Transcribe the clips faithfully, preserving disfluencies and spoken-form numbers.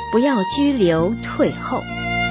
不要拘留退后。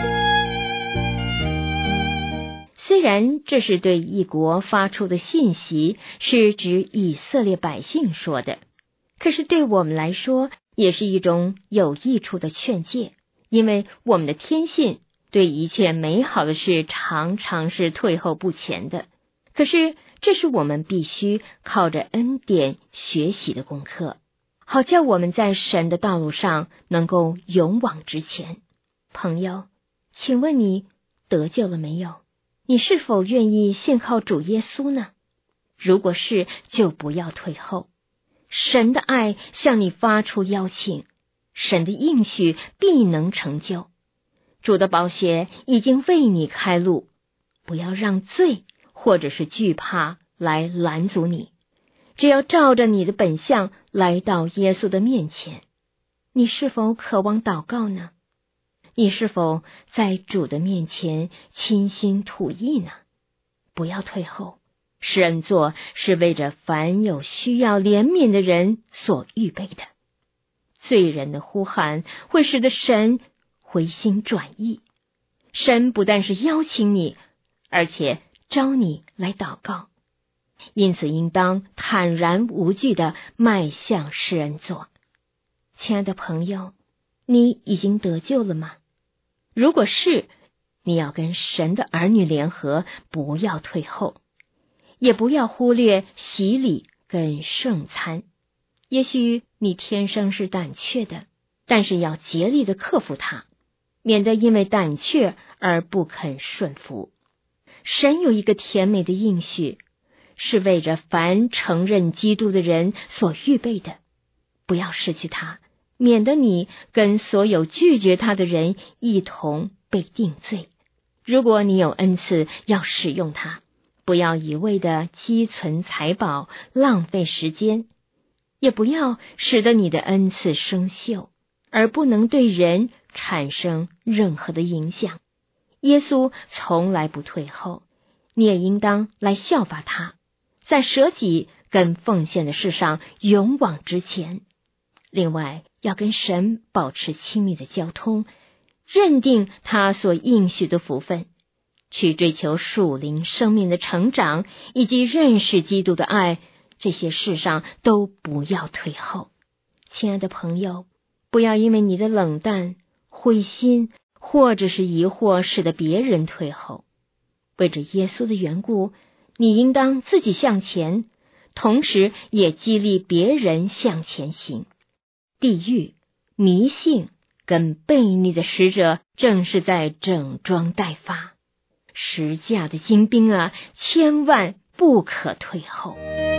虽然这是对一国发出的信息，是指以色列百姓说的，可是对我们来说也是一种有益处的劝诫，因为我们的天性对一切美好的事常常是退后不前的。可是这是我们必须靠着恩典学习的功课，好叫我们在神的道路上能够勇往直前。朋友，请问你得救了没有？你是否愿意信靠主耶稣呢？如果是，就不要退后。神的爱向你发出邀请，神的应许必能成就。主的宝血已经为你开路，不要让罪或者是惧怕来拦阻你，只要照着你的本相来到耶稣的面前。你是否渴望祷告呢？你是否在主的面前倾心吐意呢？不要退后，施恩座是为着凡有需要怜悯的人所预备的。罪人的呼喊会使得神回心转意。神不但是邀请你，而且招你来祷告。因此应当坦然无惧地迈向施恩座。亲爱的朋友，你已经得救了吗？如果是，你要跟神的儿女联合，不要退后，也不要忽略洗礼跟圣餐。也许你天生是胆怯的，但是要竭力的克服它，免得因为胆怯而不肯顺服。神有一个甜美的应许，是为着凡承认基督的人所预备的，不要失去它，免得你跟所有拒绝他的人一同被定罪。如果你有恩赐，要使用它，不要一味的积存财宝，浪费时间，也不要使得你的恩赐生锈，而不能对人产生任何的影响。耶稣从来不退后，你也应当来效法他，在舍己跟奉献的事上勇往直前。另外，要跟神保持亲密的交通，认定他所应许的福分，去追求属灵生命的成长，以及认识基督的爱，这些事上都不要退后。亲爱的朋友，不要因为你的冷淡、灰心或者是疑惑使得别人退后。为着耶稣的缘故，你应当自己向前，同时也激励别人向前行。地狱、迷信跟悖逆的使者正是在整装待发。十架的精兵啊，千万不可退后。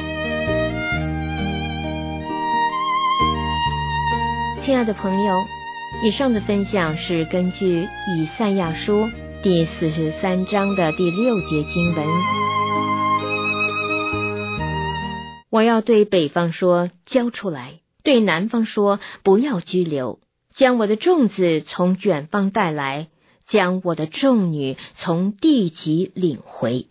亲爱的朋友，以上的分享是根据以赛亚书第四十三章的第六节经文。我要对北方说，交出来；对南方说，不要拘留。将我的众子从远方带来，将我的众女从地极领回。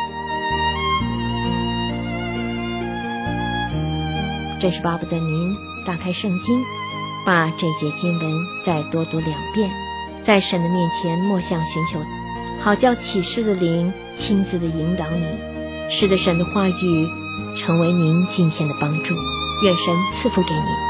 真是巴不得您打开圣经，把这节经文再多读两遍，在神的面前默想寻求，好叫启示的灵亲自的引导你，使得神的话语成为您今天的帮助。愿神赐福给你。